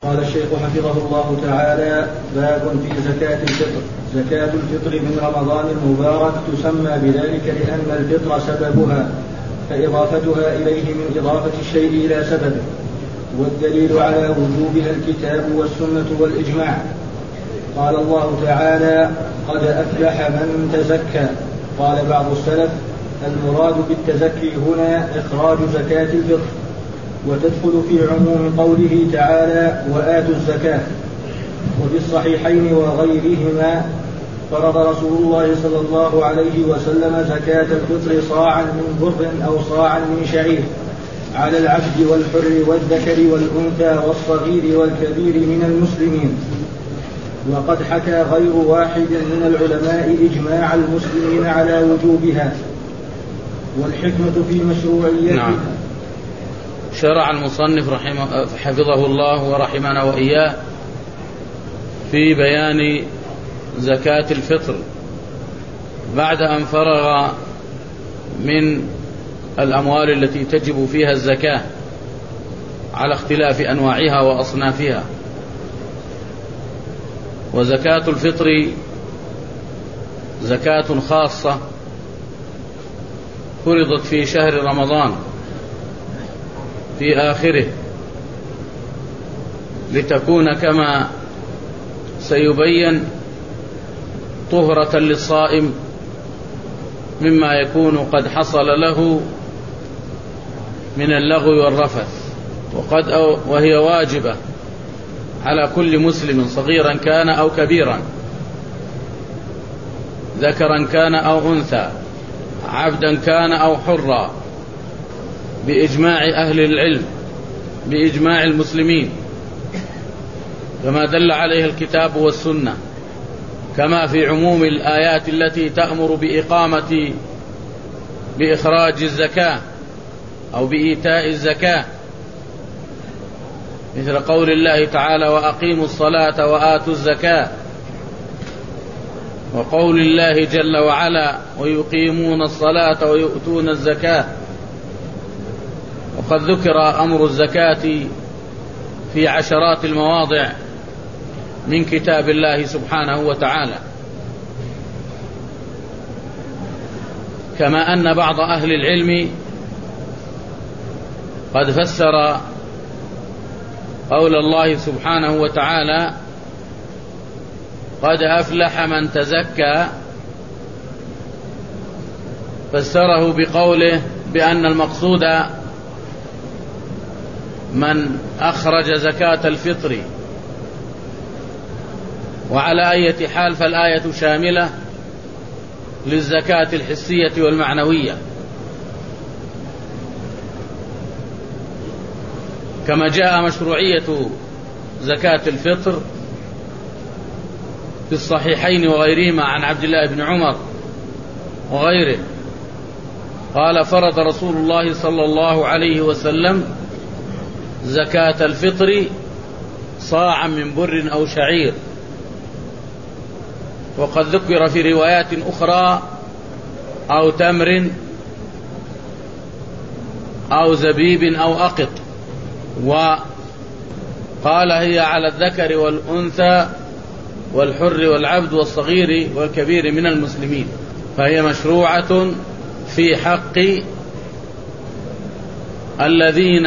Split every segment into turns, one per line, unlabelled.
قال الشيخ حفظه الله تعالى: باب في زكاة الفطر. زكاة الفطر من رمضان المبارك تسمى بذلك لأن الفطر سببها، فإضافتها إليه من إضافة الشيء إلى سببه، والدليل على وجوبها الكتاب والسنة والإجماع. قال الله تعالى: قد أفلح من تزكى. قال بعض السلف: المراد بالتزكي هنا إخراج زكاة الفطر، وتدخل في عموم قوله تعالى: وآتوا الزكاة. وفي الصحيحين وغيرهما فرض رسول الله صلى الله عليه وسلم زكاة الفطر صاعا من بر أو صاعا من شعير على العبد والحر والذكر والأنثى والصغير والكبير من المسلمين. وقد حكى غير واحد من العلماء إجماع المسلمين على وجوبها، والحكمة في مشروعيتها.
نعم. شرع المصنف حفظه الله ورحمنا وإياه في بيان زكاة الفطر بعد أن فرغ من الأموال التي تجب فيها الزكاة على اختلاف أنواعها وأصنافها. وزكاة الفطر زكاة خاصة فرضت في شهر رمضان في آخره، لتكون كما سيبين طهرة للصائم مما يكون قد حصل له من اللغو والرفث، وهي واجبة على كل مسلم صغيرا كان أو كبيرا، ذكرا كان أو أنثى، عبدا كان أو حرا، بإجماع أهل العلم، بإجماع المسلمين، كما دل عليه الكتاب والسنة، كما في عموم الآيات التي تأمر بإخراج الزكاة أو بإيتاء الزكاة، مثل قول الله تعالى: وأقيموا الصلاة وآتوا الزكاة، وقول الله جل وعلا: ويقيمون الصلاة ويؤتون الزكاة. وقد ذكر أمر الزكاة في عشرات المواضع من كتاب الله سبحانه وتعالى، كما أن بعض أهل العلم قد فسر قول الله سبحانه وتعالى: قد أفلح من تزكى، فسره بقوله بأن المقصود من أخرج زكاة الفطر. وعلى أي حال فالآية شاملة للزكاة الحسية والمعنوية، كما جاء مشروعية زكاة الفطر في الصحيحين وغيرهما عن عبد الله بن عمر وغيره قال: فرض رسول الله صلى الله عليه وسلم زكاة الفطر صاعا من بر أو شعير. وقد ذكر في روايات أخرى أو تمر أو زبيب أو أقط. وقال: هي على الذكر والأنثى والحر والعبد والصغير والكبير من المسلمين. فهي مشروعة في حق الذين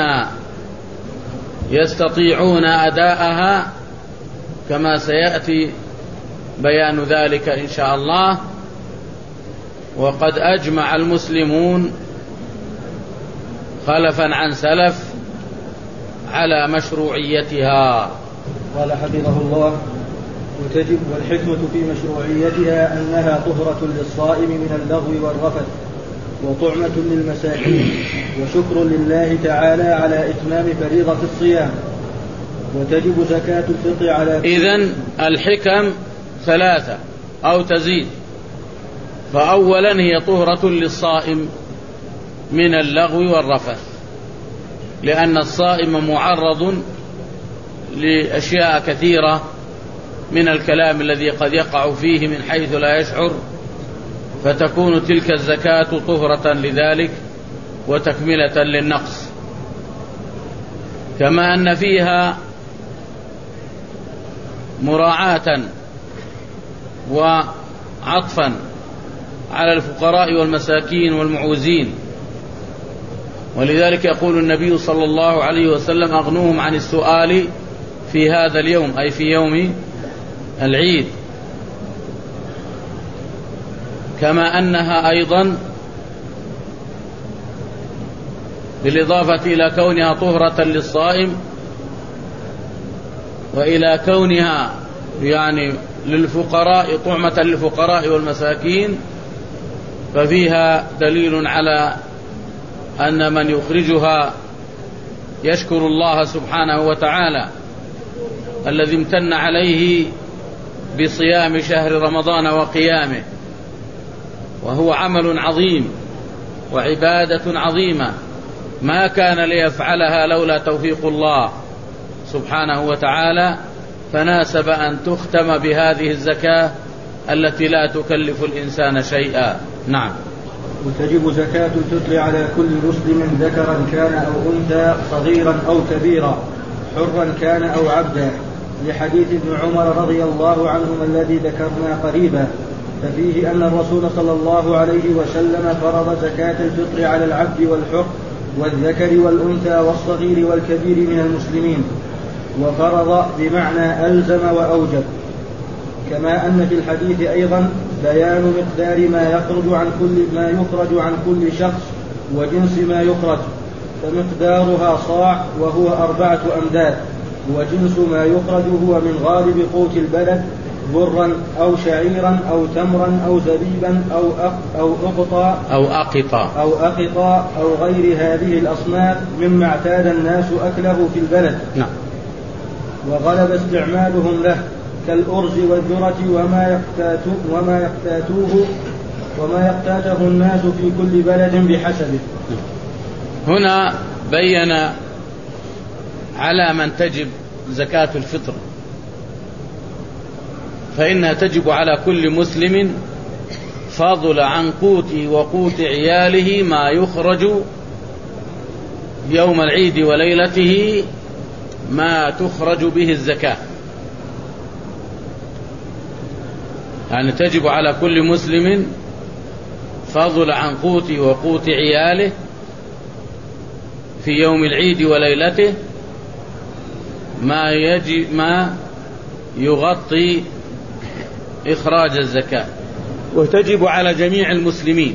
يستطيعون أداءها، كما سيأتي بيان ذلك إن شاء الله. وقد أجمع المسلمون خلفا عن سلف على مشروعيتها.
قال حفظه الله: وتجب والحكمة في مشروعيتها أنها طهرة للصائم من اللغو والرفث، وطعمة للمساكين، وشكر لله تعالى على إتمام فريضة الصيام. وتجب زكاة الفطر على
إذن الحكم ثلاثة أو تزيد. فأولا هي طهرة للصائم من اللغو والرفث، لأن الصائم معرض لأشياء كثيرة من الكلام الذي قد يقع فيه من حيث لا يشعر، فتكون تلك الزكاة طهرة لذلك وتكملة للنقص. كما أن فيها مراعاة وعطفا على الفقراء والمساكين والمعوزين. ولذلك يقول النبي صلى الله عليه وسلم: أغنوهم عن السؤال في هذا اليوم، أي في يوم العيد. كما أنها أيضا بالإضافة إلى كونها طهرة للصائم وإلى كونها يعني للفقراء، طعمة للفقراء والمساكين، ففيها دليل على أن من يخرجها يشكر الله سبحانه وتعالى الذي امتن عليه بصيام شهر رمضان وقيامه، وهو عمل عظيم وعبادة عظيمة ما كان ليفعلها لولا توفيق الله سبحانه وتعالى، فناسب أن تختم بهذه الزكاة التي لا تكلف الإنسان شيئا. نعم.
وتجب زكاة الفطر على كل مسلم ذكرا كان أو أنثى، صغيرا أو كبيرا، حرا كان أو عبدا، لحديث ابن عمر رضي الله عنهما الذي ذكرنا قريبا، ففيه أن الرسول صلى الله عليه وسلم فرض زكاة الفطر على العبد والحر والذكر والأنثى والصغير والكبير من المسلمين، وفرض بمعنى ألزم وأوجب. كما أن في الحديث أيضا بيان مقدار ما يخرج عن كل شخص وجنس ما يخرج، فمقدارها صاع وهو 4 أمداد، وجنس ما يخرج هو من غالب قوت البلد، برا أو شعيرا أو تمرا أو زبيبا أو أقطا أو غير هذه الأصناف مما اعتاد الناس أكله في البلد.
نعم.
وغلب استعمالهم له كالأرز والذرة وما يقتاته الناس في كل بلد بحسبه.
هنا بين على من تجب زكاة الفطر، فإنها تجب على كل مسلم فضل عن قوته وقوت عياله ما يخرج يوم العيد وليلته، ما تخرج به الزكاة. يعني تجب على كل مسلم فضل عن قوته وقوت عياله في يوم العيد وليلته ما يغطي إخراج الزكاة. وتجب على جميع المسلمين،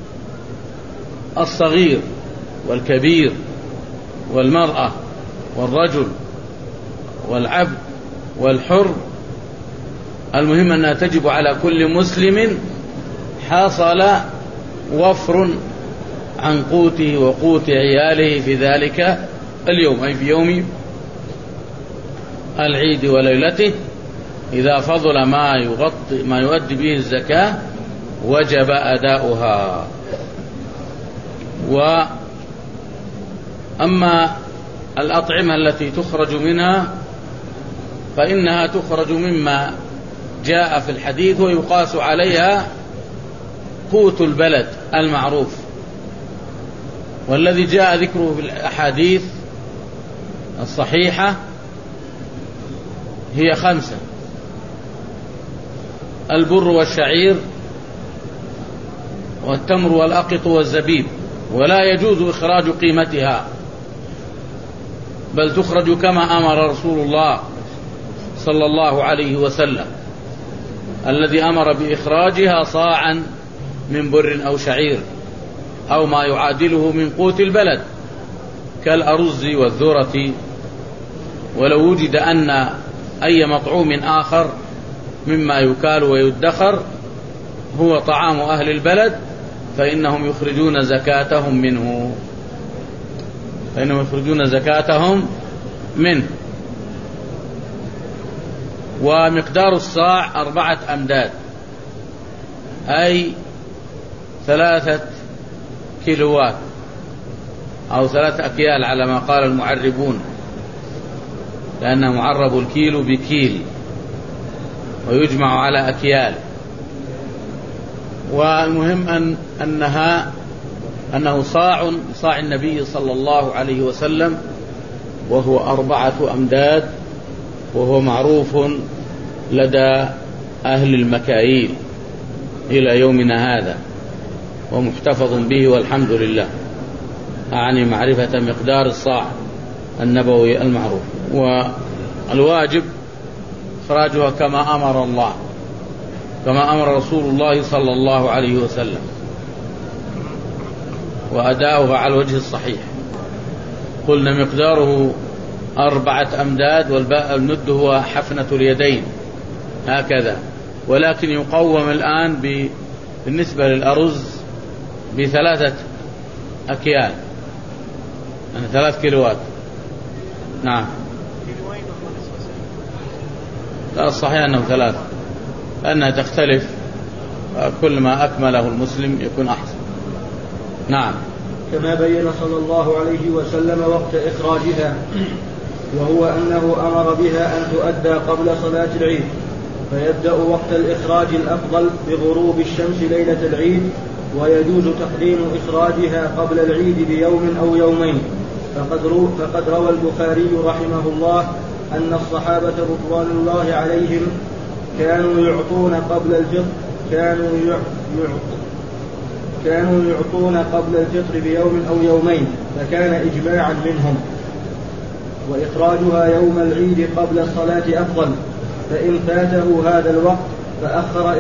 الصغير والكبير والمرأة والرجل والعبد والحر، المهم أنها تجب على كل مسلم حصل وفر عن قوته وقوت عياله في ذلك اليوم، أي في يوم العيد وليلته. إذا فضل ما يؤدي به الزكاة وجب أداؤها. وأما الأطعمة التي تخرج منها فإنها تخرج مما جاء في الحديث ويقاس عليها قوت البلد المعروف، والذي جاء ذكره في الأحاديث الصحيحة هي 5: البر والشعير والتمر والأقط والزبيب، ولا يجوز إخراج قيمتها، بل تخرج كما أمر رسول الله صلى الله عليه وسلم الذي أمر بإخراجها صاعا من بر أو شعير أو ما يعادله من قوت البلد كالأرز والذرة. ولو وجد أن أي مطعوم آخر مما يكال ويدخر هو طعام أهل البلد فإنهم يخرجون زكاتهم منه. ومقدار الصاع 4 أمداد، أي 3 كيلوات أو 3 أكيال على ما قال المعربون، لأنه معرب الكيلو بكيل ويجمع على أكيال. والمهم أنه صاع النبي صلى الله عليه وسلم، وهو 4 أمداد، وهو معروف لدى أهل المكاييل إلى يومنا هذا، ومحتفظ به والحمد لله، أعني معرفة مقدار الصاع النبوي المعروف. والواجب إخراجها كما أمر الله، كما أمر رسول الله صلى الله عليه وسلم، وأداؤها على الوجه الصحيح. قلنا مقداره 4 أمداد، والمد هو حفنة اليدين هكذا، ولكن يقوم الآن بالنسبة للأرز ب3 أكيال، يعني 3 كيلوات. نعم، لا الصحيح أنه 3، لأنها تختلف، كل ما أكمله المسلم يكون أحسن. نعم.
كما بين صلى الله عليه وسلم وقت إخراجها، وهو أنه أمر بها أن تؤدى قبل صلاة العيد، فيبدأ وقت الإخراج الأفضل بغروب الشمس ليلة العيد، ويجوز تقديم إخراجها قبل العيد بيوم أو يومين. فقد روى البخاري رحمه الله أن الصحابة رضوان الله عليهم كانوا يعطون قبل الفطر بيوم أو يومين، فكان إجماعا منهم. وإخراجها يوم العيد قبل الصلاة أفضل، فإن فاته هذا الوقت فأخر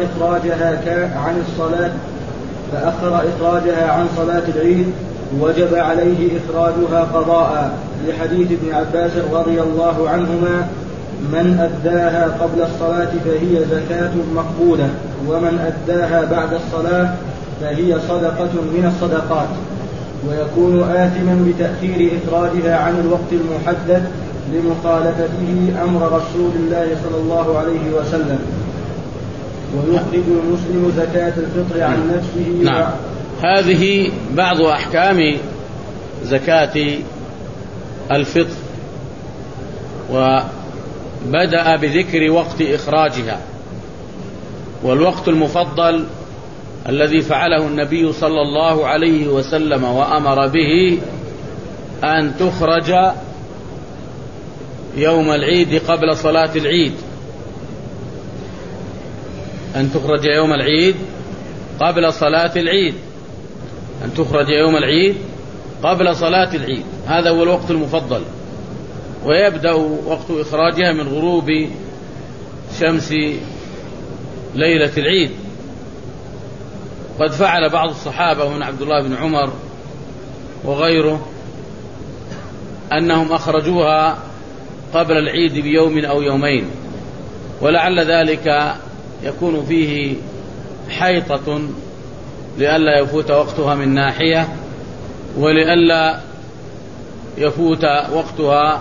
إخراجها عن صلاة العيد وجب عليه إخراجها قضاء، لحديث ابن عباس رضي الله عنهما: من أداها قبل الصلاة فهي زكاة مقبولة، ومن أداها بعد الصلاة فهي صدقة من الصدقات. ويكون آثما بتأخير إخراجها عن الوقت المحدد لمخالفته أمر رسول الله صلى الله عليه وسلم. ويخرج المسلم زكاة الفطر عن نفسه.
نعم. هذه بعض أحكام زكاة الفطر، وبدأ بذكر وقت إخراجها. والوقت المفضل الذي فعله النبي صلى الله عليه وسلم وأمر به أن تخرج يوم العيد قبل صلاة العيد، أن تخرج يوم العيد قبل صلاة العيد، أن تخرج يوم العيد قبل صلاة العيد، هذا هو الوقت المفضل. ويبدأ وقت إخراجها من غروب شمس ليلة العيد. قد فعل بعض الصحابة من عبد الله بن عمر وغيره أنهم أخرجوها قبل العيد بيوم أو يومين، ولعل ذلك يكون فيه حيطة لئلا يفوت وقتها من ناحية، ولئلا يفوت وقتها،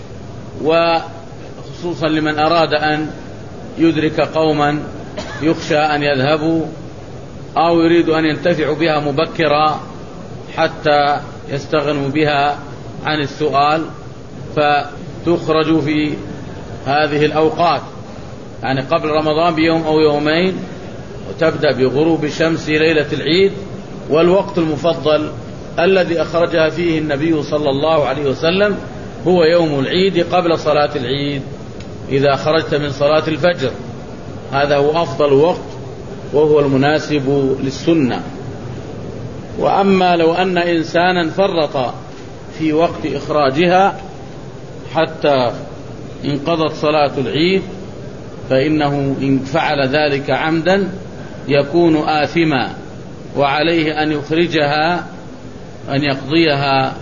وخصوصا لمن أراد أن يدرك قوما يخشى أن يذهبوا أو يريد أن ينتفعوا بها مبكرا حتى يستغنوا بها عن السؤال، فتخرج في هذه الأوقات، يعني قبل رمضان بيوم أو يومين، وتبدأ بغروب الشمس ليلة العيد. والوقت المفضل الذي أخرجها فيه النبي صلى الله عليه وسلم هو يوم العيد قبل صلاة العيد، إذا خرجت من صلاة الفجر، هذا هو أفضل وقت وهو المناسب للسنة. وأما لو أن إنسانا فرط في وقت إخراجها حتى انقضت صلاة العيد، فإنه إن فعل ذلك عمدا يكون آثما، وعليه أن يخرجها، أن يقضيها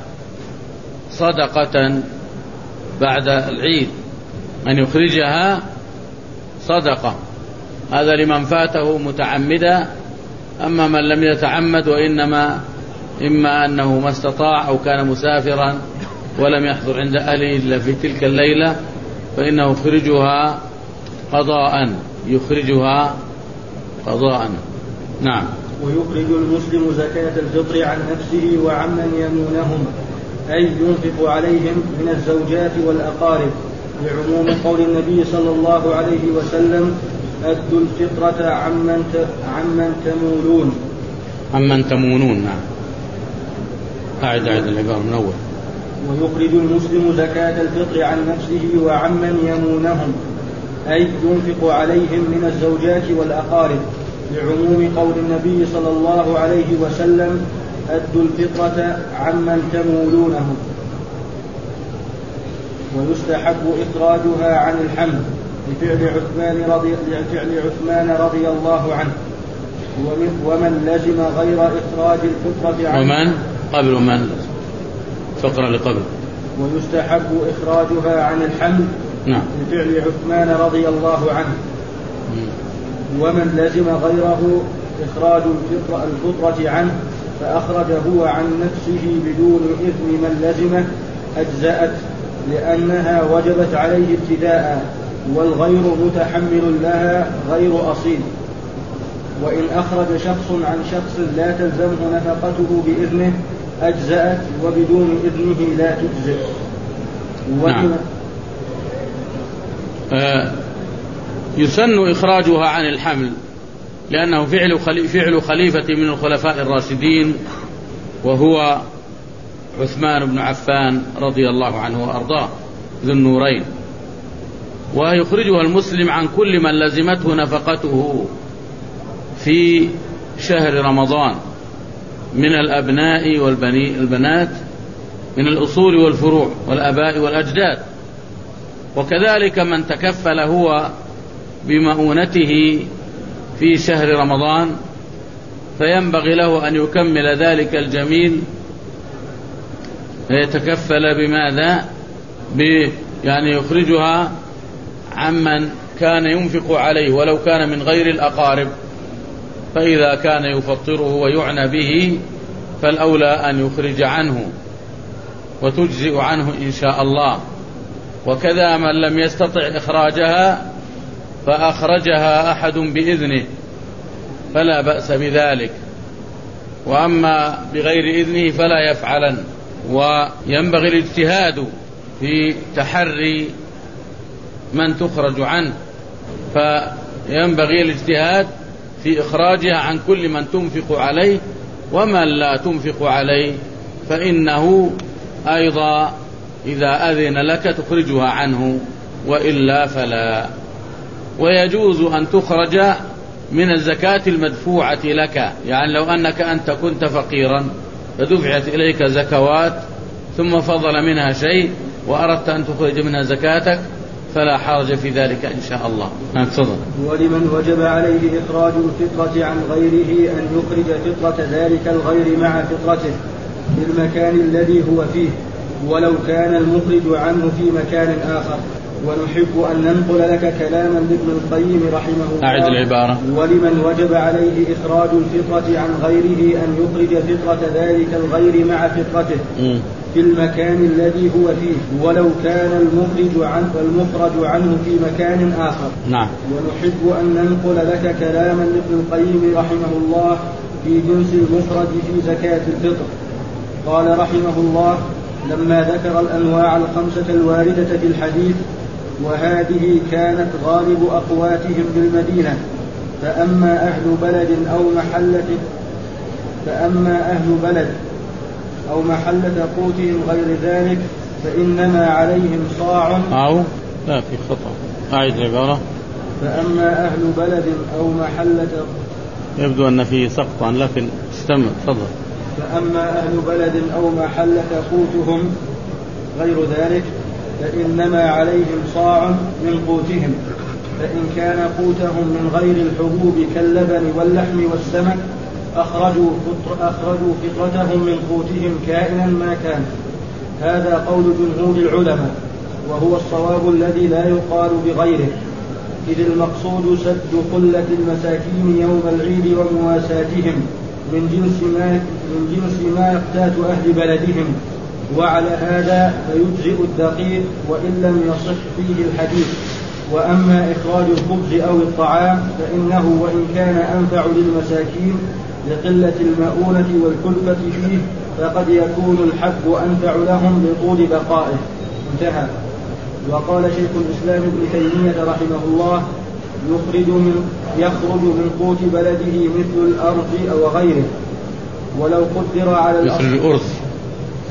صدقة بعد العيد، أن يخرجها صدقة. هذا لمن فاته متعمدا. أما من لم يتعمد وإنما إما أنه ما استطاع أو كان مسافرا ولم يحضر عند أهله إلا في تلك الليلة، فإنه يخرجها قضاء. نعم.
ويخرج المسلم زكاة الفطر عن نفسه وعمن يمونهم، أي ينفق عليهم من الزوجات والأقارب، لعموم قول النبي صلى الله عليه وسلم: أدوا الفطرة عمن تمونون.
نعم. أعد العبارة من أول.
ويخرج المسلم زكاة الفطر عن نفسه وعمن يمونهم، أي ينفق عليهم من الزوجات والأقارب، لعموم قول النبي صلى الله عليه وسلم: أدوا الفطرة عمن تمولونهم. ويستحب إخراجها عن الحمل لفعل عثمان رضي الله عنه. ومن لزم غير إخراج الفطرة عن
ومن قبل من فقرة لقبل.
ويستحب إخراجها عن الحمل لفعل عثمان رضي الله عنه. ومن لزم غيره إخراج الفطرة عنه فأخرج هو عن نفسه بدون إذن من لزمه أجزأت، لأنها وجبت عليه ابتداء، والغير متحمل لها غير أصيل. وإن أخرج شخص عن شخص لا تلزمه نفقته بإذنه أجزأت، وبدون إذنه لا تجزئ.
يسن إخراجها عن الحمل لأنه فعل خليفة من الخلفاء الراشدين، وهو عثمان بن عفان رضي الله عنه وأرضاه ذو النورين. ويخرجها المسلم عن كل من لزمته نفقته في شهر رمضان من الأبناء والبنات، من الأصول والفروع والأباء والأجداد. وكذلك من تكفل هو بمؤونته في شهر رمضان فينبغي له أن يكمل ذلك الجميل، فيتكفل بماذا؟ يعني يخرجها عمن كان ينفق عليه ولو كان من غير الأقارب، فإذا كان يفطره ويعنى به فالأولى أن يخرج عنه وتجزئ عنه إن شاء الله. وكذا من لم يستطع إخراجها فأخرجها أحد بإذنه فلا بأس بذلك، وأما بغير إذنه فلا يفعلن. وينبغي الاجتهاد في تحري من تخرج عنه، فينبغي الاجتهاد في إخراجها عن كل من تنفق عليه، ومن لا تنفق عليه فإنه أيضا إذا أذن لك تخرجها عنه، وإلا فلا. ويجوز أن تخرج من الزكاة المدفوعة لك، يعني لو أنك أنت كنت فقيرا فدفعت إليك زكوات ثم فضل منها شيء وأردت أن تخرج منها زكاتك فلا حرج في ذلك إن شاء الله. تفضل.
ولمن وجب عليه إخراج الفطرة عن غيره أن يخرج فطرة ذلك الغير مع فطرته في المكان الذي هو فيه، ولو كان المخرج عنه في مكان آخر. ونحب أن ننقل لك كلاما لابن القيم رحمه الله.
أعد العبارة.
ولمن وجب عليه إخراج الفطرة عن غيره أن يخرج فطرة ذلك الغير مع فطرته في المكان الذي هو فيه، ولو كان المخرج عنه في مكان آخر.
نعم.
ونحب أن ننقل لك كلاما لابن القيم رحمه الله في جنس المخرج في زكاة الفطر. قال رحمه الله: لما ذكر الأنواع الخمسة الواردة في الحديث، وهذه كانت غالب أقواتهم بالمدينة، فأما أهل بلد أو محلة قوتهم غير ذلك فإنما عليهم صاع
أو لا في خطأ. أعيد العبارة.
فأما أهل بلد أو محلة،
يبدو أن فيه سقطا لكن استمع. تفضل.
فأما أهل بلد أو محلة قوتهم غير ذلك فإنما عليهم صاع من قوتهم، فإن كان قوتهم من غير الحبوب كاللبن واللحم والسمك أخرجوا فطرتهم من قوتهم كائنا ما كان. هذا قول جمهور العلماء، وهو الصواب الذي لا يقال بغيره، إذ المقصود سد قلة المساكين يوم العيد ومواساتهم من جنس ما يقتات أهل بلدهم. وعلى هذا فيجزئ الدقيق وإن لم يصح فيه الحديث. وأما إخراج الخبز أو الطعام فإنه وإن كان أنفع للمساكين لقلة المؤونة والكلفة فيه فقد يكون الحب أنفع لهم لطول بقائه. انتهى. وقال شيخ الإسلام ابن تيمية رحمه الله: يخرج من قوت بلده مثل الأرض أو غيره، ولو قدر على الأرض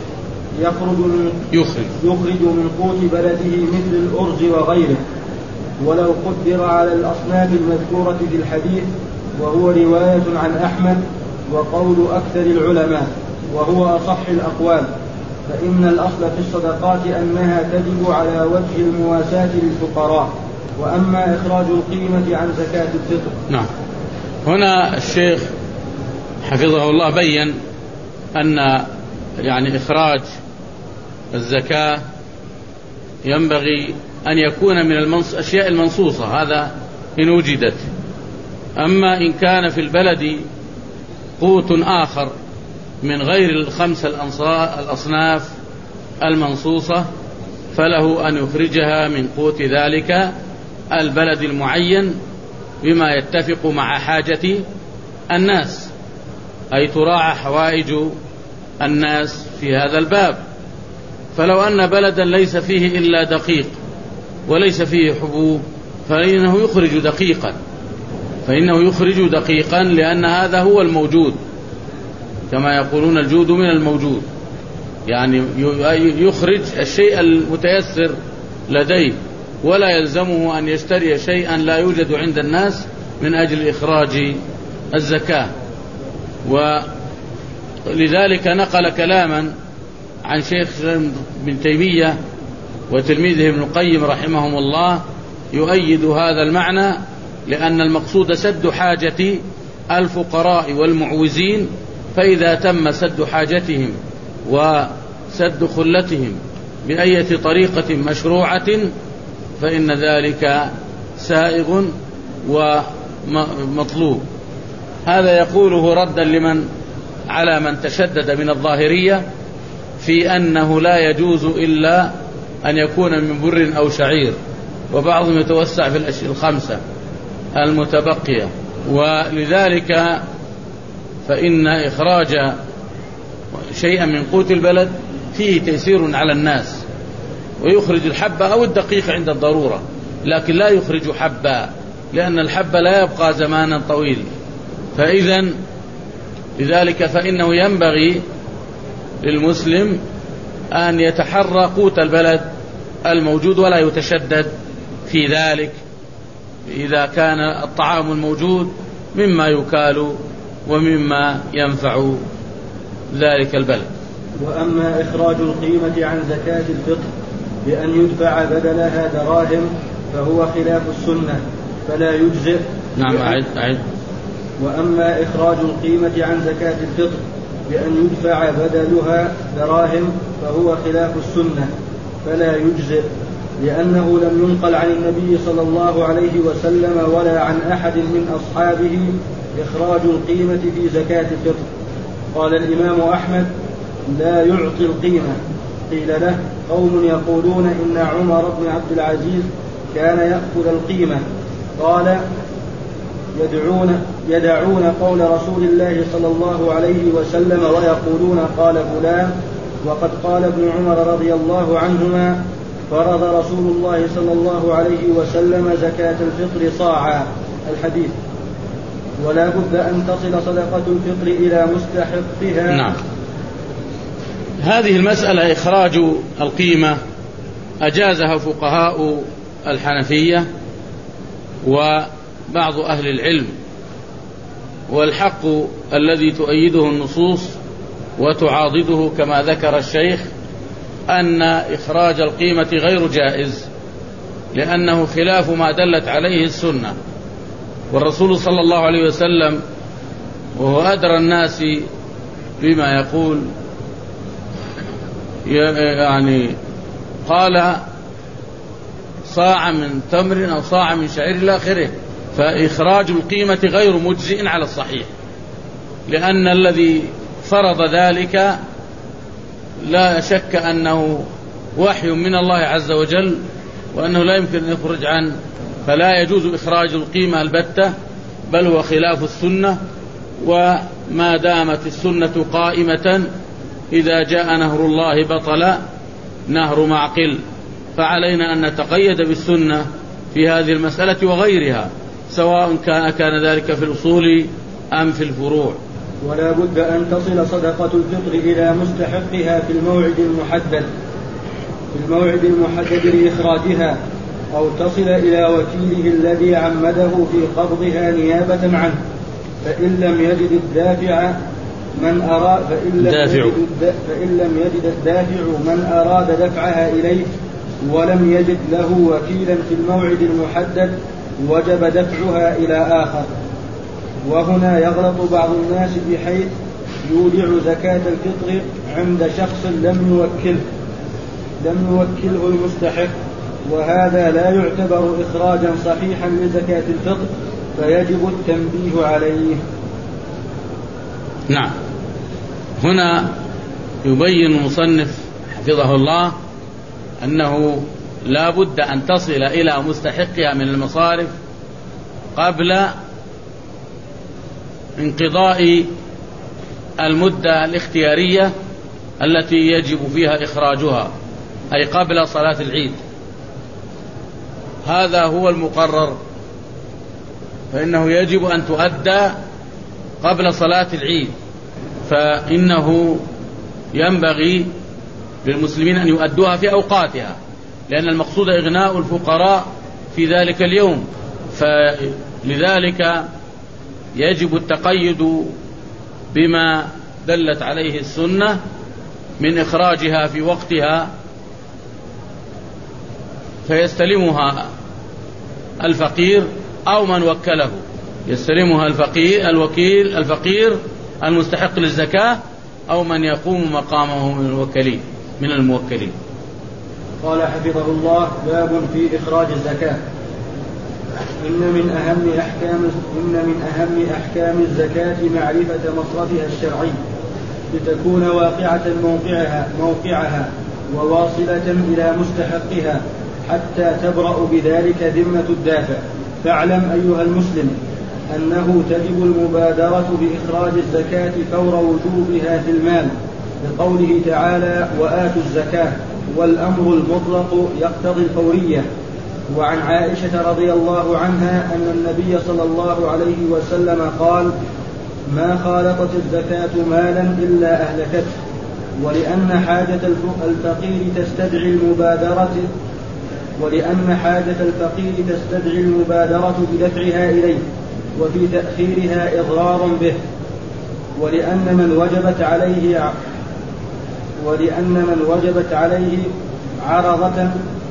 يخرج من قوت بلده مثل الأرز وغيره، ولو قدر على الأصناف المذكورة في الحديث، وهو رواية عن أحمد وقول أكثر العلماء، وهو أصح الأقوال، فإن الأصل في الصدقات أنها تجب على وجه المواساة للفقراء. وأما إخراج القيمة عن زكاة الفطر.
نعم. هنا الشيخ حفظه الله بين أن يعني إخراج الزكاة ينبغي أن يكون من الأشياء المنصوصة، هذا إن وجدت. أما إن كان في البلد قوت آخر من غير الخمس الأصناف المنصوصة فله أن يخرجها من قوت ذلك البلد المعين بما يتفق مع حاجة الناس، أي تراعى حوائج الناس في هذا الباب. فلو أن بلدا ليس فيه إلا دقيق وليس فيه حبوب فإنه يخرج دقيقا لأن هذا هو الموجود، كما يقولون الجود من الموجود، يعني يخرج الشيء المتيسر لديه، ولا يلزمه أن يشتري شيئا لا يوجد عند الناس من أجل إخراج الزكاة. ولذلك نقل كلاما عن شيخ ابن تيمية وتلميذه ابن القيم رحمهم الله يؤيد هذا المعنى، لأن المقصود سد حاجة الفقراء والمعوزين، فإذا تم سد حاجتهم وسد خلتهم بأية طريقة مشروعة فإن ذلك سائغ ومطلوب. هذا يقوله ردا على من تشدد من الظاهرية في أنه لا يجوز إلا أن يكون من بر أو شعير، وبعضهم يتوسع في الأشياء الخمسة المتبقية. ولذلك فإن إخراج شيئا من قوت البلد فيه تيسير على الناس، ويخرج الحبة أو الدقيق عند الضرورة، لكن لا يخرج حبة، لأن الحبة لا يبقى زمانا طويل. لذلك فإنه ينبغي للمسلم أن يتحرى قوت البلد الموجود ولا يتشدد في ذلك إذا كان الطعام الموجود مما يكال ومما ينفع ذلك البلد.
وأما إخراج القيمة عن زكاة الفطر بأن يدفع بدلها دراهم فهو خلاف السنة فلا يجزئ.
نعم أعد.
وأما إخراج القيمة عن زكاة الفطر بأن يدفع بدلها دراهم فهو خلاف السنة فلا يجزئ، لأنه لم ينقل عن النبي صلى الله عليه وسلم ولا عن أحد من أصحابه إخراج القيمة في زكاة الفطر. قال الإمام أحمد: لا يعطي القيمة. قيل له: قوم يقولون إن عمر بن عبد العزيز كان يأخذ القيمة. قال: يدعون قول رسول الله صلى الله عليه وسلم ويقولون قال فلان، وقد قال ابن عمر رضي الله عنهما: فرض رسول الله صلى الله عليه وسلم زكاة الفطر صاعا. الحديث. ولا بد أن تصل صدقة الفطر إلى مستحقها.
نعم. هذه المسألة إخراج القيمة أجازها فقهاء الحنفية وبعض أهل العلم، والحق الذي تؤيده النصوص وتعاضده كما ذكر الشيخ أن إخراج القيمة غير جائز، لأنه خلاف ما دلت عليه السنة. والرسول صلى الله عليه وسلم وهو أدرى الناس بما يقول يعني قال: صاع من تمر أو صاع من شعير إلى آخره. فإخراج القيمة غير مجزئ على الصحيح، لأن الذي فرض ذلك لا شك أنه وحي من الله عز وجل، وأنه لا يمكن أن يخرج عنه، فلا يجوز إخراج القيمة البتة، بل هو خلاف السنة. وما دامت السنة قائمة إذا جاء نهر الله بطل نهر معقل، فعلينا أن نتقيد بالسنة في هذه المسألة وغيرها، سواء كان ذلك في الأصول أم في الفروع.
ولا بد أن تصل صدقة الفطر إلى مستحقها في الموعد المحدد لإخراجها، أو تصل إلى وكيله الذي عمده في قبضها نيابة عنه، فإن لم يجد الدافع من أراد دفعها إليه ولم يجد له وكيلا في الموعد المحدد وجب دفعها إلى آخر. وهنا يغلط بعض الناس بحيث يودع زكاة الفطر عند شخص لم يوكله المستحق، وهذا لا يعتبر إخراجا صحيحا لزكاة الفطر، فيجب التنبيه عليه.
نعم. هنا يبين المصنف حفظه الله أنه لا بد أن تصل إلى مستحقها من المصارف قبل انقضاء المدة الاختيارية التي يجب فيها إخراجها، أي قبل صلاة العيد. هذا هو المقرر، فإنه يجب أن تؤدى قبل صلاة العيد، فإنه ينبغي للمسلمين أن يؤدوها في أوقاتها، لأن المقصود إغناء الفقراء في ذلك اليوم، فلذلك يجب التقيد بما دلت عليه السنة من إخراجها في وقتها، فيستلمها الفقير أو من وكله، يستلمها الفقير المستحق للزكاة أو من يقوم مقامه من الموكلين.
قال حفظه الله: باب في إخراج الزكاة. إن من أهم أحكام الزكاة معرفة مصرفها الشرعي لتكون واقعة موقعها وواصلة إلى مستحقها حتى تبرأ بذلك ذمة الدافع. فاعلم أيها المسلم أنه تجب المبادرة بإخراج الزكاة فور وجوبها في المال، لقوله تعالى: وآتوا الزكاة، والأمر المطلق يقتضي الفورية. وعن عائشة رضي الله عنها أن النبي صلى الله عليه وسلم قال: ما خالطت الزكاة مالا إلا أهلكته، ولأن حاجة الفقير تستدعي المبادرة بدفعها إليه وفي تأخيرها إضرار به، ولأن من وجبت عليه عرضة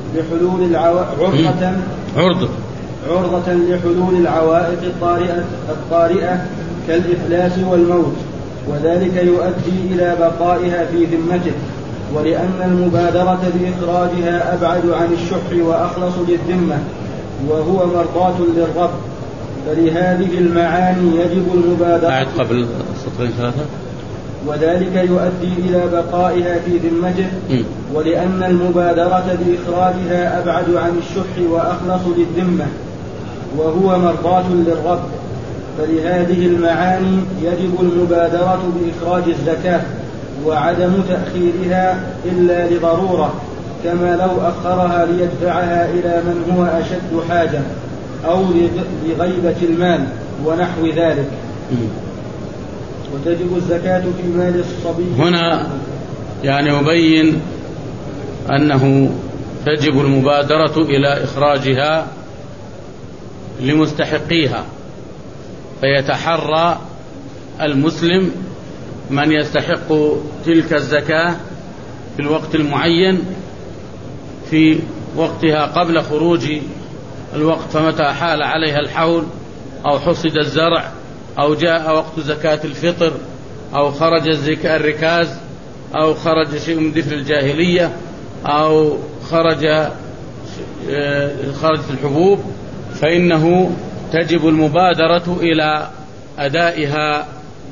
لحلول العوائق الطارئة كالإفلاس والموت، وذلك يؤدي إلى بقائها في ذمته، ولأن المبادرة بإخراجها أبعد عن الشح وأخلص للذمة وهو مرضاة للرب، فلهذه المعاني يجب المبادرة.
قبل سطرين ثلاثة.
وذلك يؤدي إلى بقائها في ذمته، ولأن المبادرة بإخراجها أبعد عن الشح وأخلص للذمة وهو مرضاة للرب، فلهذه المعاني يجب المبادرة بإخراج الزكاة وعدم تأخيرها إلا لضرورة، كما لو أخرها ليدفعها إلى من هو أشد حاجة أو لغيبة المال ونحو ذلك. وتجب الزكاة في مال الصبي.
هنا يبين أنه تجب المبادرة إلى إخراجها لمستحقيها، فيتحرى المسلم من يستحق تلك الزكاة في الوقت المعين في وقتها قبل خروج الوقت، فمتى حال عليها الحول أو حصد الزرع أو جاء وقت زكاة الفطر أو خرج الركاز أو خرج شيء من دفن الجاهلية أو خرجت الحبوب، فإنه تجب المبادرة إلى أدائها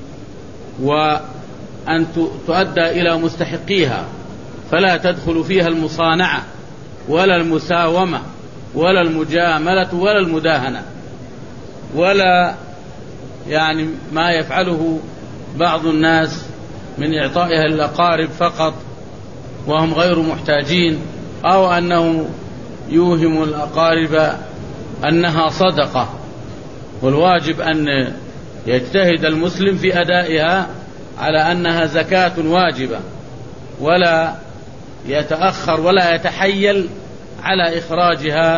وأن تؤدى إلى مستحقيها، فلا تدخل فيها المصانعة ولا المساومة ولا المجاملة ولا المداهنة ولا ما يفعله بعض الناس من إعطائها للأقارب فقط وهم غير محتاجين، أو أنه يوهم الأقارب أنها صدقة. والواجب أن يجتهد المسلم في أدائها على أنها زكاة واجبة، ولا يتأخر ولا يتحيل على إخراجها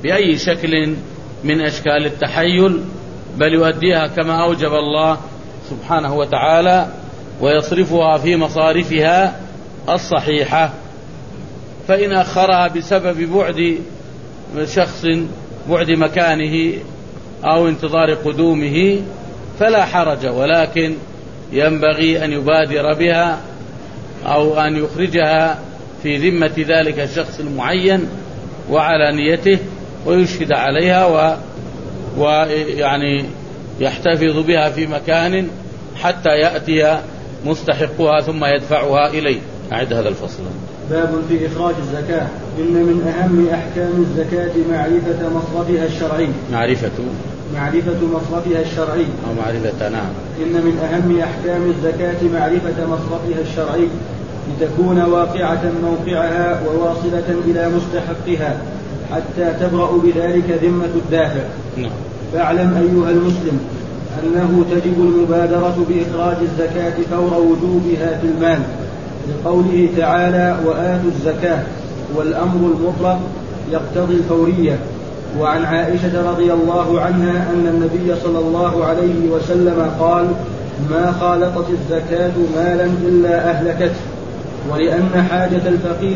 بأي شكل من أشكال التحيل، بل يؤديها كما أوجب الله سبحانه وتعالى، ويصرفها في مصارفها الصحيحة. فإن أخرها بسبب بعد شخص، بعد مكانه أو انتظار قدومه، فلا حرج، ولكن ينبغي أن يبادر بها أو أن يخرجها في ذمة ذلك الشخص المعين وعلى نيته، ويشهد عليها ويعني يحتفظ بها في مكان حتى يأتي مستحقها ثم يدفعها إليه. أعد هذا الفصل.
باب في إخراج الزكاة. إن من أهم أحكام الزكاة معرفة مصرفها الشرعي. معرفة مصرفها الشرعي
أو معرفة. نعم.
إن من أهم أحكام الزكاة معرفة مصرفها الشرعي لتكون واقعة موقعها وواصلة إلى مستحقها حتى تبرأ بذلك ذمة الدافع.
نعم.
فاعلم أيها المسلم أنه تجب المبادرة بإخراج الزكاة فور وجوبها في المال، لقوله تعالى وآتوا الزكاة، والأمر المطلق يقتضي الفورية. وعن عائشة رضي الله عنها أن النبي صلى الله عليه وسلم قال ما خالطت الزكاة مالا إلا أهلكته، ولأن حاجة الفقير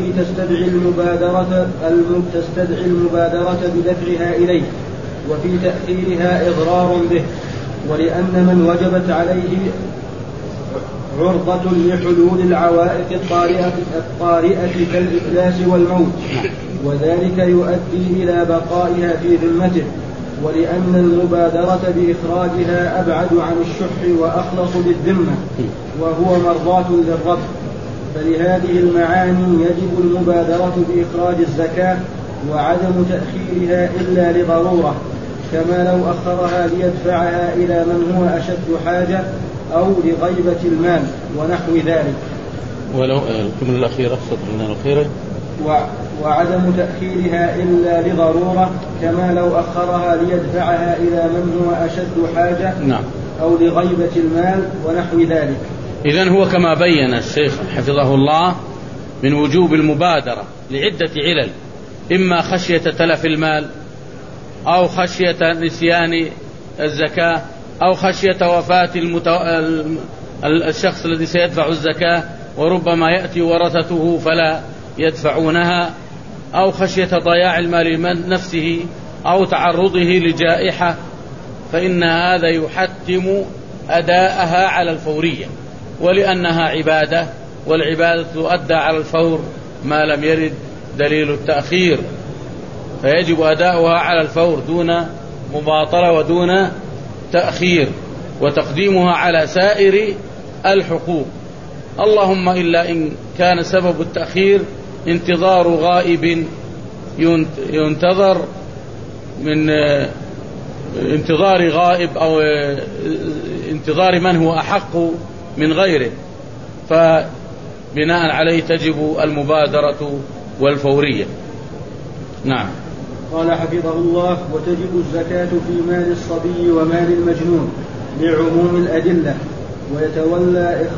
تستدعي المبادرة بدفعها إليه، وفي تأخيرها إضرار به، ولأن من وجبت عليه عرضة لحلول العوائق الطارئة كالإفلاس والموت، وذلك يؤدي إلى بقائها في ذمته، ولأن المبادرة بإخراجها أبعد عن الشح وأخلص للذمة، وهو مرضاة للرب. فلهذه المعاني يجب المبادرة بإخراج الزكاة وعدم تأخيرها إلا لضرورة، كما لو أخرها ليدفعها إلى من هو أشد حاجة أو لغيبة المال ونحو ذلك.
ولو الجملة الأخيرة صدرنا الأخيرة
وعدم تأخيرها إلا لضرورة، كما لو أخرها ليدفعها إلى من هو أشد حاجة.
نعم.
أو لغيبة المال ونحو ذلك.
إذن هو كما بين الشيخ حفظه الله من وجوب المبادرة لعدة علل، إما خشية تلف المال، أو خشية نسيان الزكاة، أو خشية وفاة الشخص الذي سيدفع الزكاة وربما يأتي ورثته فلا يدفعونها، أو خشية ضياع المال من نفسه، أو تعرضه لجائحة، فإن هذا يحتم أداءها على الفورية، ولأنها عبادة، والعبادة تؤدى على الفور ما لم يرد دليل التأخير، فيجب أداؤها على الفور دون مباطلة ودون تأخير، وتقديمها على سائر الحقوق، اللهم إلا إن كان سبب التأخير انتظار غائب ينتظر من انتظار غائب أو انتظار من هو أحق من غيره، فبناء عليه تجب المبادرة والفورية. نعم.
قال حفظه الله وتجب الزكاة في مال الصبي ومال المجنون لعموم الأدلة، ويتولى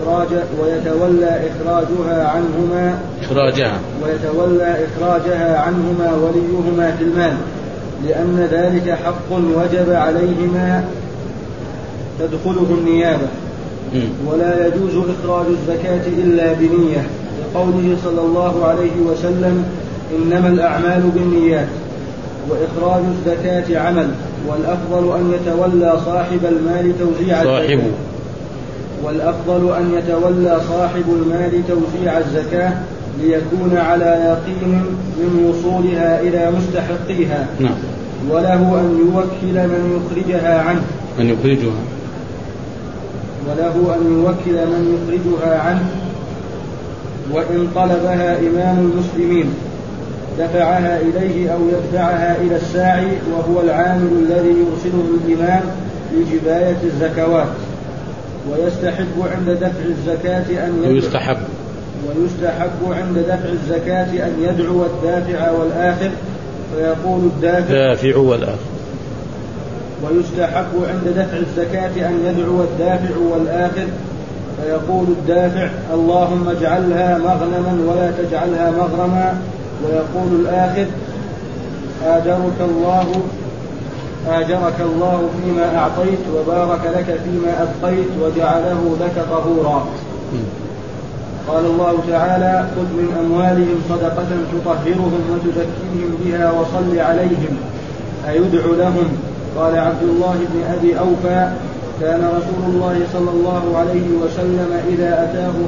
إخراجها عنهما وليهما في المال، لأن ذلك حق وجب عليهما تدخله النيابة. ولا يجوز إخراج الزكاة إلا بنية، لقوله صلى الله عليه وسلم إنما الأعمال بالنيات. وإخراج الزكاة عمل، والأفضل أن يتولى صاحب المال توزيع الزكاة ليكون على يقين من وصولها إلى مستحقيها.
نعم.
وله أن يوكل من يخرجها عنه، وإن طلبها إمام المسلمين دفعها إليه أو يدفعها إلى الساعي، وهو العامل الذي يرسله الإمام لجباية الزكوات. ويستحب عند دفع الزكاة أن يدعو الدافع والآخر فيقول الدافع ويستحب عند دفع الزكاة أن يدعو الدافع والآخر فيقول الدافع اللهم اجعلها مغنما ولا تجعلها مغرما، ويقول الآخر آجرك الله فيما أعطيت وبارك لك فيما أبقيت وجعله لك طهورا. قال الله تعالى: خذ من أموالهم صدقة تطهرهم وتزكيهم بها وصل عليهم أيدعو لهم. قال عبد الله بن أبي أوفى: كان رسول الله صلى الله عليه وسلم إذا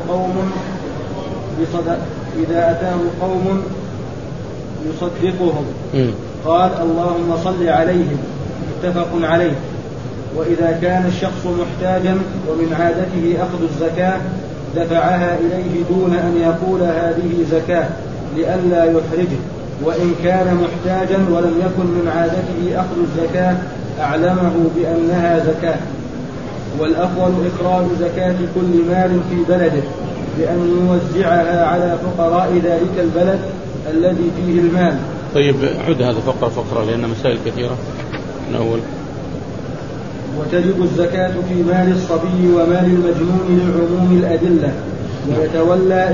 أتاه قوم يصدقهم قال: اللهم صل عليهم. متفق عليه. وإذا كان الشخص محتاجا ومن عادته أخذ الزكاة دفعها إليه دون أن يقول هذه زكاة لئلا يحرجه، وإن كان محتاجا ولم يكن من عادته أخذ الزكاة أعلمه بأنها زكاة. والأفضل إخراج زكاة كل مال في بلده بأن يوزعها على فقراء ذلك البلد الذي فيه المال.
طيب عد هذا فقرة لأن مسائل كثيرة. من أول:
وتجب الزكاة في مال الصبي ومال المجنون لعموم الأدلة، ويتولى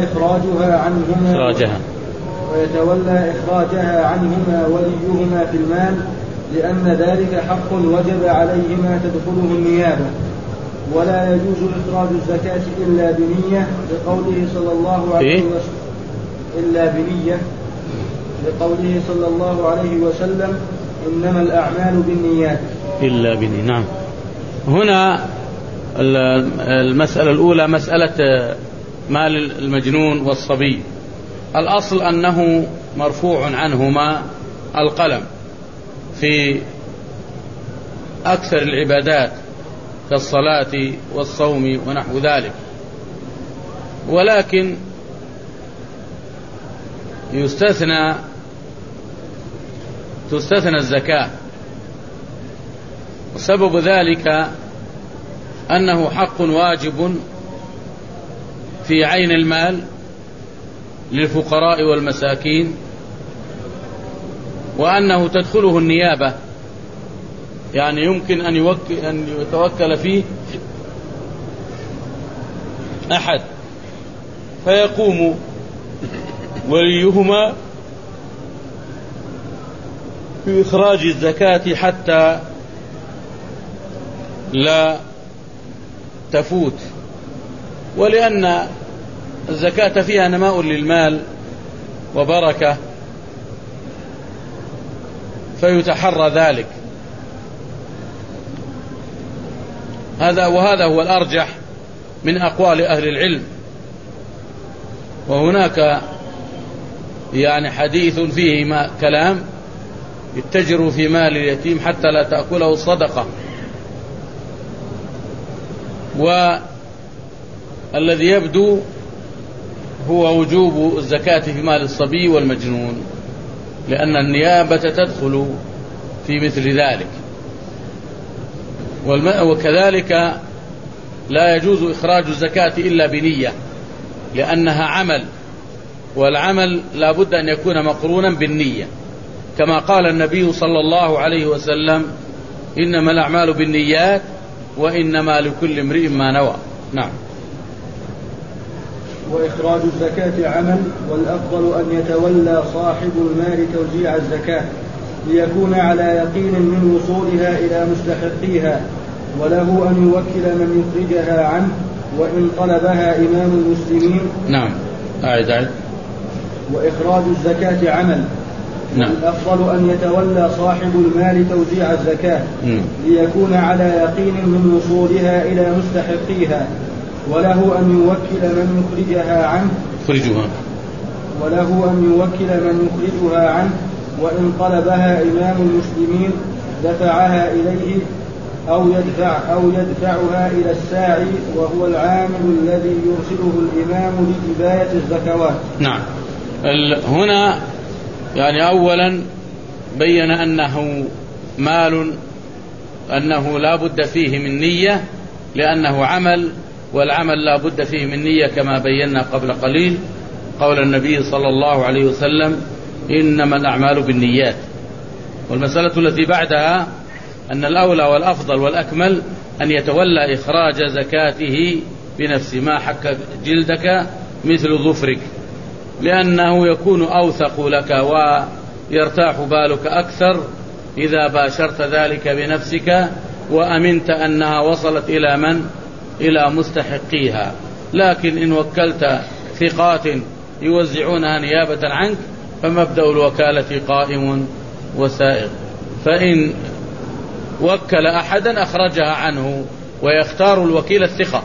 إخراجها عنهما وليهما في المال، لأن ذلك حق وجب عليهما تدخله النيابة. ولا يجوز إخراج الزكاة إلا بنية لقوله صلى الله عليه وسلم إنما الأعمال بالنيات
إلا بنية. نعم. هنا المسألة الأولى مسألة مال المجنون والصبي. الأصل أنه مرفوع عنهما القلم في أكثر العبادات كالصلاة والصوم ونحو ذلك، ولكن تستثنى الزكاة، وسبب ذلك أنه حق واجب في عين المال للفقراء والمساكين، وأنه تدخله النيابة، يعني يمكن أن يتوكل فيه أحد فيقوم وليهما في إخراج الزكاة حتى لا تفوت، ولأن الزكاة فيها نماء للمال وبركة فيتحرى ذلك. وهذا هو الأرجح من أقوال أهل العلم. وهناك يعني حديث فيه كلام: اتجروا في مال اليتيم حتى لا تأكله الصدقة. والذي يبدو هو وجوب الزكاة في مال الصبي والمجنون، لأن النيابة تدخل في مثل ذلك. وكذلك لا يجوز إخراج الزكاة إلا بنية، لأنها عمل، والعمل لا بد أن يكون مقرونا بالنية، كما قال النبي صلى الله عليه وسلم: إنما الأعمال بالنيات وإنما لكل امرئ ما نوى. نعم.
وإخراج الزكاة عمل، والأفضل أن يتولى صاحب المال توزيع الزكاة ليكون على يقين من وصولها إلى مستحقيها، وله أن يوكل من يخرجها عنه وإن طلبها إمام المسلمين.
نعم. أعد.
وإخراج الزكاة عمل. نعم. الأفضل أن يتولى صاحب المال توزيع الزكاة ليكون على يقين من وصولها إلى مستحقيها، وله أن يوكل من يخرجها عنه وإن طلبها إمام المسلمين دفعها إليه أو يدفعها إلى الساعي، وهو العامل الذي يرسله الإمام لجباية الزكوات.
نعم. هنا يعني أولا بين أنه مال، أنه لا بد فيه من نية لأنه عمل، والعمل لا بد فيه من نية كما بينا قبل قليل قول النبي صلى الله عليه وسلم: إنما الأعمال بالنيات. والمسألة التي بعدها أن الأولى والأفضل والأكمل أن يتولى إخراج زكاته بنفسه، ما حك جلدك مثل ظفرك، لأنه يكون أوثق لك يرتاح بالك أكثر إذا باشرت ذلك بنفسك وأمنت أنها وصلت إلى من؟ إلى مستحقيها. لكن إن وكلت ثقات يوزعونها نيابة عنك فمبدأ الوكالة قائم وسائغ. فإن وكل أحدا أخرجها عنه، ويختار الوكيل الثقة.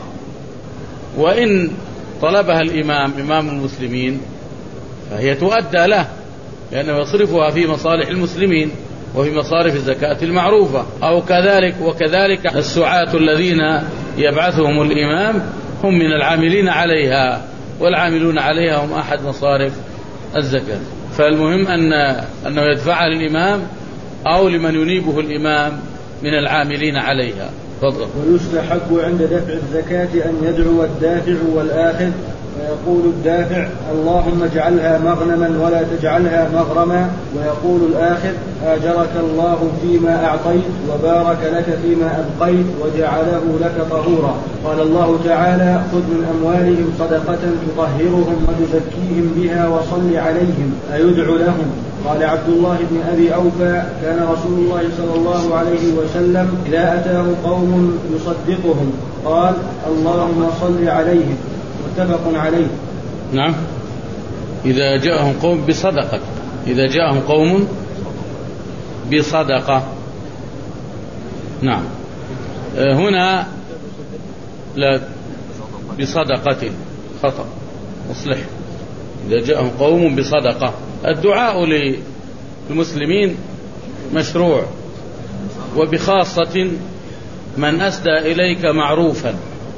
وإن طلبها الإمام إمام المسلمين فهي تؤدى له، لأنه يصرفها في مصالح المسلمين وفي مصارف الزكاة المعروفة. أو وكذلك السعاة الذين يبعثهم الإمام هم من العاملين عليها، والعاملون عليها هم أحد مصارف الزكاة. فالمهم أنه يدفعها للإمام أو لمن ينيبه الإمام من العاملين عليها. فضل.
ويستحب عند دفع الزكاة أن يدعو الدافع والآخذ، ويقول الدافع اللهم اجعلها مغنما ولا تجعلها مغرما، ويقول الآخذ آجرك الله فيما أعطيت وبارك لك فيما أبقيت وجعله لك طهورا. قال الله تعالى خذ من أموالهم صدقة تطهرهم وتزكيهم بها وصل عليهم أيدعو لهم. قال عبد الله بن أبي أوفى كان رسول الله صلى الله عليه وسلم إذا أتاه قوم يصدقهم قال اللهم صل عليهم. متفق عليه.
نعم. إذا جاءهم قوم بصدقة، إذا جاءهم قوم بصدقة. نعم. هنا لا بصدقة، خطأ، أصلح. إذا جاءهم قوم بصدقة. الدعاء للمسلمين مشروع، وبخاصة من أسدى إليك معروفا.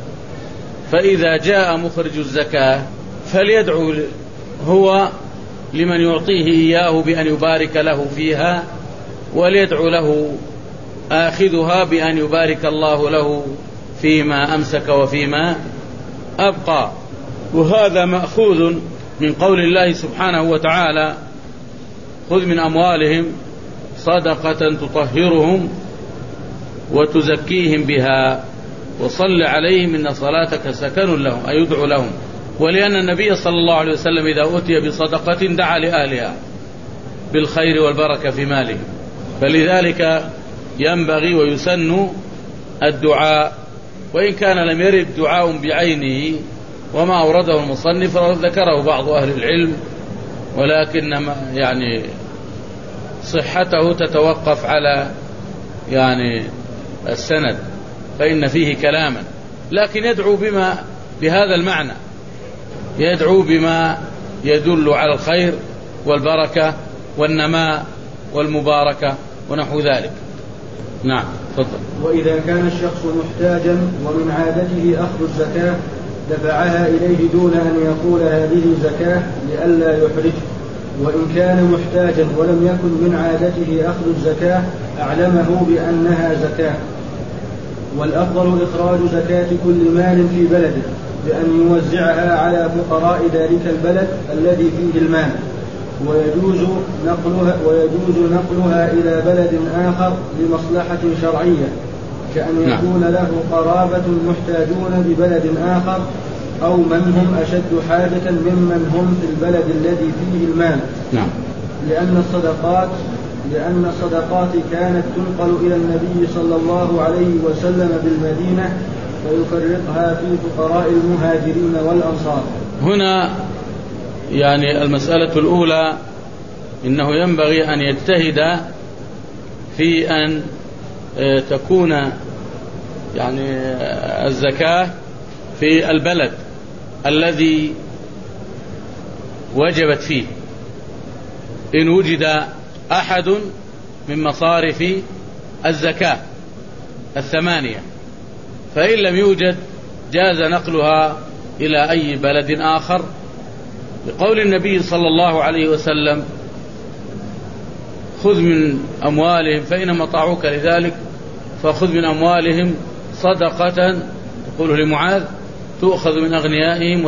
فإذا جاء مخرج الزكاة فليدعو هو لمن يعطيه إياه بأن يبارك له فيها، وليدعو له آخذها بأن يبارك الله له فيما أمسك وفيما أبقى. وهذا مأخوذ من قول الله سبحانه وتعالى خذ من أموالهم صدقة تطهرهم وتزكيهم بها وصل عليهم إن صلاتك سكن لهم، أي يدعو لهم. ولأن النبي صلى الله عليه وسلم إذا أتي بصدقة دعا لأهلها بالخير والبركة في مالهم، فلذلك ينبغي ويسن الدعاء، وإن كان لم يرد دعاء بعينه وما أورده المصنف ذكره بعض أهل العلم، ولكن يعني صحته تتوقف على يعني السند، فإن فيه كلاما. لكن يدعو بهذا المعنى، يدعو بما يدل على الخير والبركة والنماء والمباركة ونحو ذلك. نعم. تفضل.
وإذا كان الشخص محتاجا ومن عادته أخذ الزكاة دفعها إليه دون أن يقول هذه زكاة لئلا يحرج. وإن كان محتاجا ولم يكن من عادته أخذ الزكاة أعلمه بأنها زكاة. والأفضل إخراج زكاة كل مال في بلده بأن يوزعها على فقراء ذلك البلد الذي فيه المال، ويجوز نقلها إلى بلد آخر لمصلحة شرعية، كأن يكون له قرابة محتاجون ببلد آخر أو من هم أشد حاجة ممن هم في البلد الذي فيه المال.
نعم.
لأن الصدقات كانت تنقل إلى النبي صلى الله عليه وسلم بالمدينة ويفرقها في فقراء المهاجرين والأنصار.
هنا يعني المسألة الأولى إنه ينبغي أن يجتهد في أن تكون يعني الزكاة في البلد الذي وجبت فيه. إن وجد أحد من مصارف الزكاة 8، فإن لم يوجد جاز نقلها إلى أي بلد آخر، لقول النبي صلى الله عليه وسلم خذ من أموالهم فإنما أطاعوك لذلك فخذ من أموالهم صدقة، تقوله لمعاذ، تؤخذ من أغنيائهم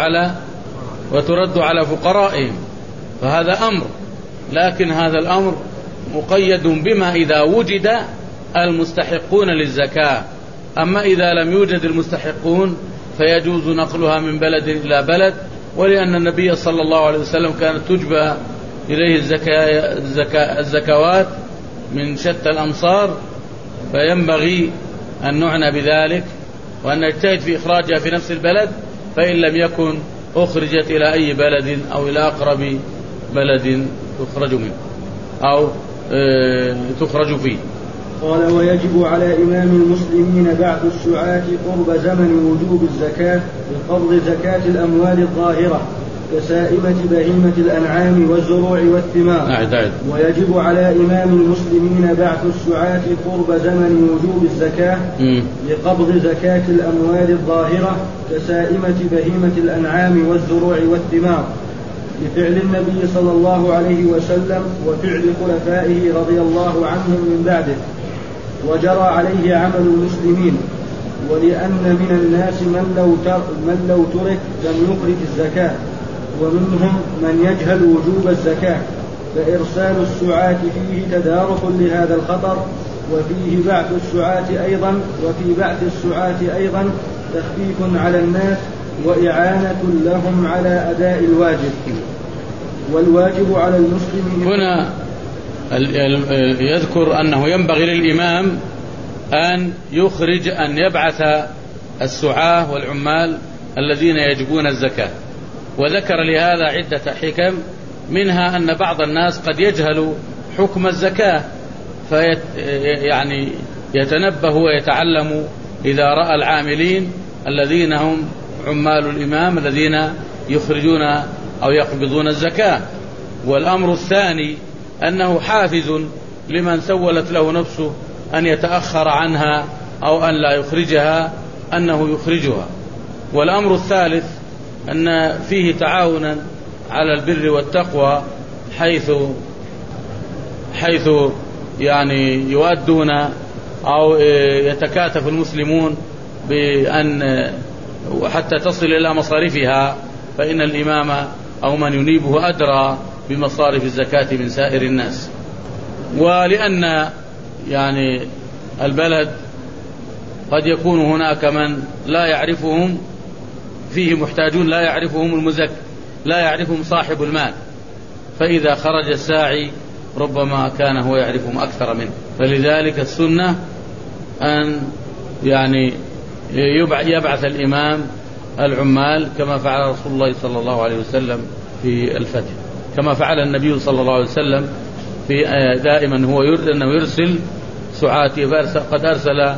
وترد على فقرائهم. فهذا أمر، لكن هذا الأمر مقيد بما إذا وجد المستحقون للزكاة. أما إذا لم يوجد المستحقون فيجوز نقلها من بلد إلى بلد، ولأن النبي صلى الله عليه وسلم كانت تجبى إليه الزكوات من شتى الأمصار، فينبغي أن نعنى بذلك وأن نجتهد في إخراجها في نفس البلد، فإن لم يكن أخرجت إلى أي بلد أو إلى أقرب بلد تخرج منه أو تخرج فيه.
قال: ويجب على إمام المسلمين بعد السعاة قرب زمن وجوب الزكاة بقبض زكاة الأموال الظاهرة كسائمة بهيمة الأنعام والزروع والثمار. ويجب على إمام المسلمين بعد السعاة قرب زمن وجوب الزكاة بقبض زكاة الأموال الظاهرة كسائمة بهيمة الأنعام والزروع والثمار، لفعل النبي صلى الله عليه وسلم وفعل خلفائه رضي الله عنهم من بعده، وجرى عليه عمل المسلمين. ولأن من الناس من لو ترك لم يخرج الزكاة، ومنهم من يجهل وجوب الزكاة، فإرسال السعاة فيه تدارك لهذا الخطر، وفي بعث السعاة أيضا تخفيف على الناس وإعانة لهم على أداء الواجب. والواجب على المسلم
هنا يذكر أنه ينبغي للإمام أن يبعث السعاة والعمال الذين يجبون الزكاة، وذكر لهذا عدة حكم، منها أن بعض الناس قد يجهل حكم الزكاة يعني يتنبه ويتعلم إذا رأى العاملين الذين هم عمال الإمام الذين يخرجون أو يقبضون الزكاة. والأمر الثاني أنه حافز لمن سولت له نفسه أن يتأخر عنها أو أن لا يخرجها أنه يخرجها. والأمر الثالث أن فيه تعاونا على البر والتقوى، حيث يعني يؤدون أو يتكاتف المسلمون بأن حتى تصل إلى مصارفها، فإن الإمام أو من ينيبه أدرى بمصارف الزكاة من سائر الناس. ولأن يعني البلد قد يكون هناك من لا يعرفهم، فيه محتاجون لا يعرفهم صاحب المال، فإذا خرج الساعي ربما كان هو يعرفهم أكثر منه. فلذلك السنة أن يعني يبعث الإمام العمال كما فعل رسول الله صلى الله عليه وسلم في الفتح، كما فعل النبي صلى الله عليه وسلم في دائما هو أنه يرسل سعاته، قد أرسل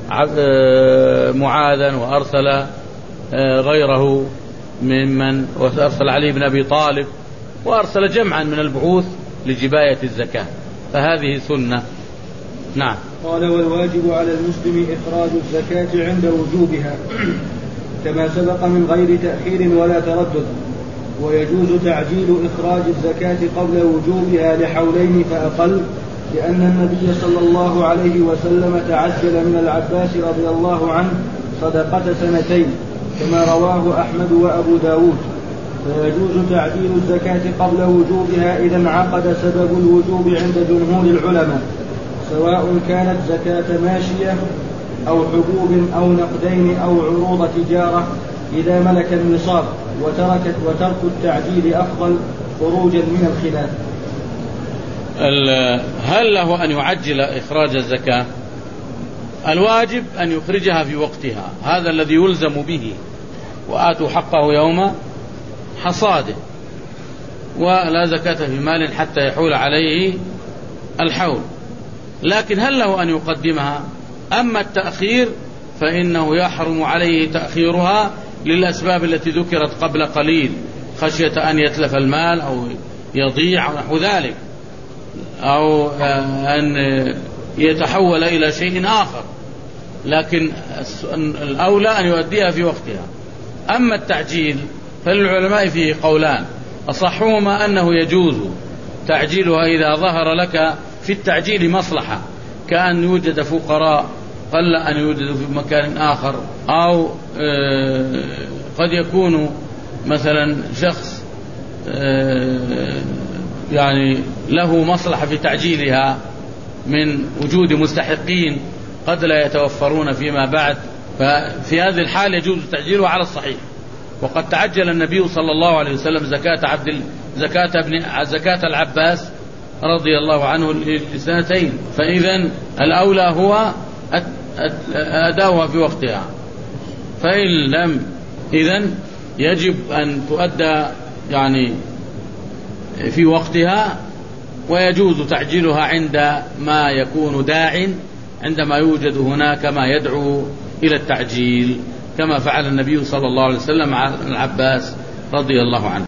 معاذا وأرسل غيره ممن، وأرسل علي بن أبي طالب، وأرسل جمعا من البعوث لجباية الزكاة، فهذه سنة. نعم.
قال: والواجب على المسلم إخراج الزكاة عند وجوبها كما سبق من غير تأخير ولا تردد. ويجوز تعجيل إخراج الزكاة قبل وجوبها لحولين فأقل، لأن النبي صلى الله عليه وسلم تعجل من العباس رضي الله عنه صدقة 2 كما رواه أحمد وأبو داود. فيجوز تعجيل الزكاة قبل وجوبها إذا انعقد سبب الوجوب عند جمهور العلماء، سواء كانت زكاة ماشية أو حبوب أو نقدين أو عروض تجارة إذا ملك النصاب، وترك التعجيل أفضل خروجا من الخلاف.
هل له أن يعجل إخراج الزكاة؟ الواجب أن يخرجها في وقتها، هذا الذي يلزم به، وآتوا حقه يوم حصاده، ولا زكاة في مال حتى يحول عليه الحول. لكن هل له أن يقدمها؟ أما التأخير فإنه يحرم عليه تأخيرها للأسباب التي ذكرت قبل قليل، خشية أن يتلف المال أو يضيع أو نحو ذلك، أو أن يتحول إلى شيء آخر، لكن الأولى أن يؤديها في وقتها. أما التعجيل فللعلماء فيه قولان، أصحهما أنه يجوز تعجيلها إذا ظهر لك في التعجيل مصلحة، كأن يوجد فقراء قل أن يوجد في مكان آخر، أو قد يكون مثلا شخص يعني له مصلحة في تعجيلها من وجود مستحقين قد لا يتوفرون فيما بعد، ففي هذه الحال يجوز تعجيلها على الصحيح. وقد تعجل النبي صلى الله عليه وسلم زكاة عبد زكاة العباس رضي الله عنه لسنتين، فإذا الأولى هو أداؤها في وقتها، فإن لم إذن يجب أن تؤدى يعني في وقتها، ويجوز تعجيلها عند ما يكون داع، عندما يوجد هناك ما يدعو إلى التعجيل، كما فعل النبي صلى الله عليه وسلم مع العباس رضي الله عنه.